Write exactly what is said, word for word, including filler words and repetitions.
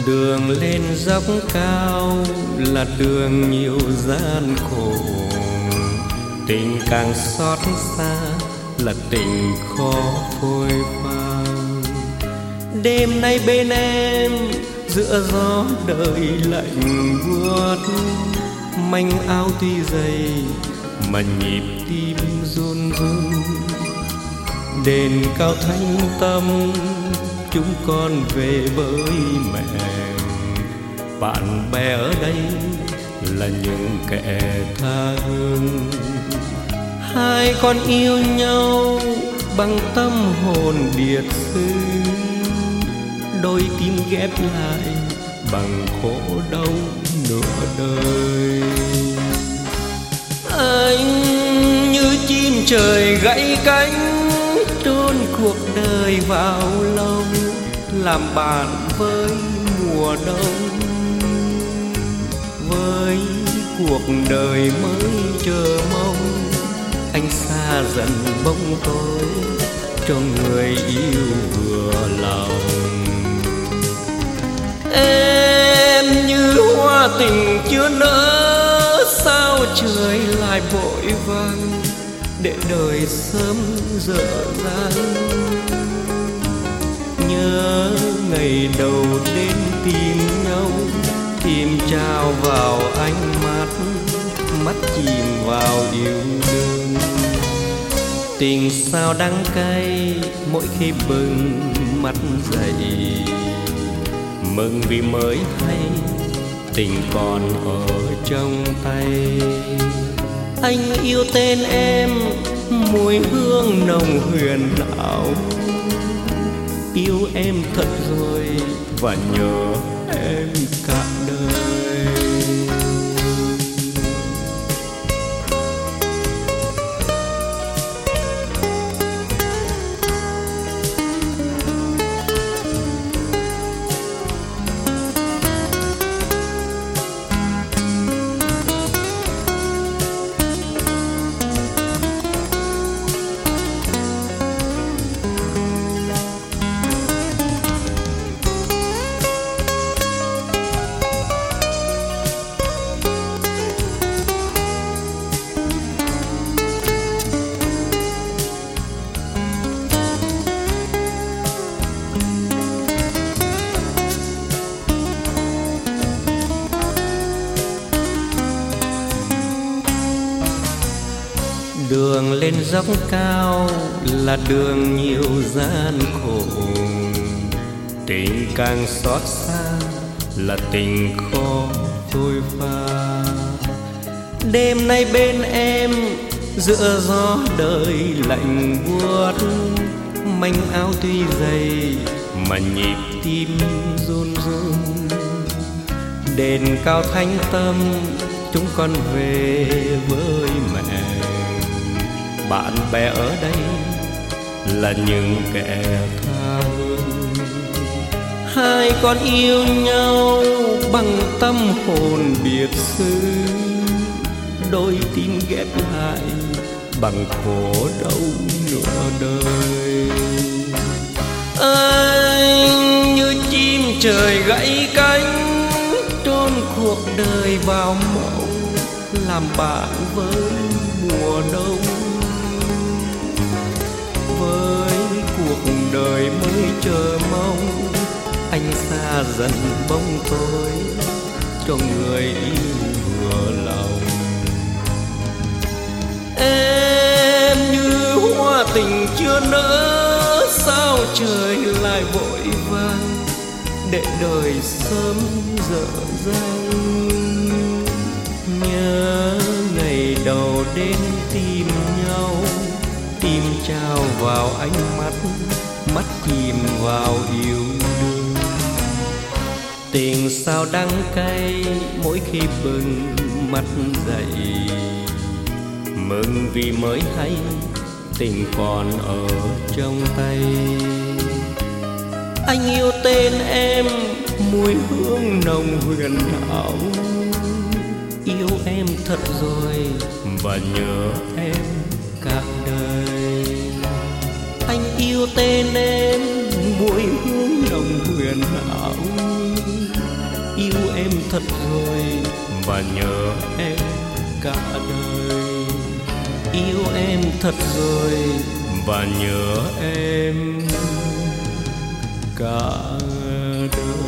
Đường lên dốc cao là đường nhiều gian khổ, tình càng xót xa là tình khó phôi pha. Đêm nay bên em giữa gió đời lạnh buốt, manh áo tuy dày mà nhịp tim run run. Đền cao thanh tâm chúng con về với mẹ, bạn bè ở đây là những kẻ tha hương. Hai con yêu nhau bằng tâm hồn biệt xứ, đôi tim ghép lại bằng khổ đau nửa đời. Anh như chim trời gãy cánh, trôn cuộc đời vào lòng, làm bạn với mùa đông. Với cuộc đời mới chờ mong, anh xa dần bóng tối cho người yêu vừa lòng. Em như hoa tình chưa nở, sao trời lại vội vàng để đời sớm dở dang. Nhớ ngày đầu đến tìm nhau, tim trao vào ánh mắt, mắt chìm vào yêu đương. Tình sao đắng cay mỗi khi bừng mắt dậy, mừng vì mới thấy tình còn ở trong tay. Anh yêu tên em mùi hương nồng huyền ảo, yêu em thật rồi và nhớ em cả đời. Đường lên dốc cao là đường nhiều gian khổ, tình càng xót xa là tình khó phôi pha. Đêm nay bên em giữa gió đời lạnh buốt, manh áo tuy dày mà nhịp tim run run. Đền cao thanh tâm chúng con về với mẹ, bạn bè ở đây là những kẻ tha hương. Hai con yêu nhau bằng tâm hồn biệt xứ, đôi tim ghép lại bằng khổ đau nửa đời. Anh như chim trời gãy cánh, trôn cuộc đời vào mộng, làm bạn với mùa đông. Với cuộc đời mới chờ mong, anh xa dần bóng tối cho người yêu vừa lòng. Em như hoa tình chưa nở, sao trời lại vội vàng để đời sớm dở dang. Nhớ ngày đầu đến tìm nhau, tim trao vào ánh mắt, mắt chìm vào yêu đương. Tình sao đắng cay mỗi khi bừng mắt dậy, mừng vì mới thấy tình còn ở trong tay. Anh yêu tên em mùi hương nồng huyền ảo, yêu em thật rồi và nhớ em cả đời. Anh yêu tên em mùi hương nồng huyền ảo, yêu em thật rồi và nhớ em cả đời. Yêu em thật rồi và nhớ em cả đời.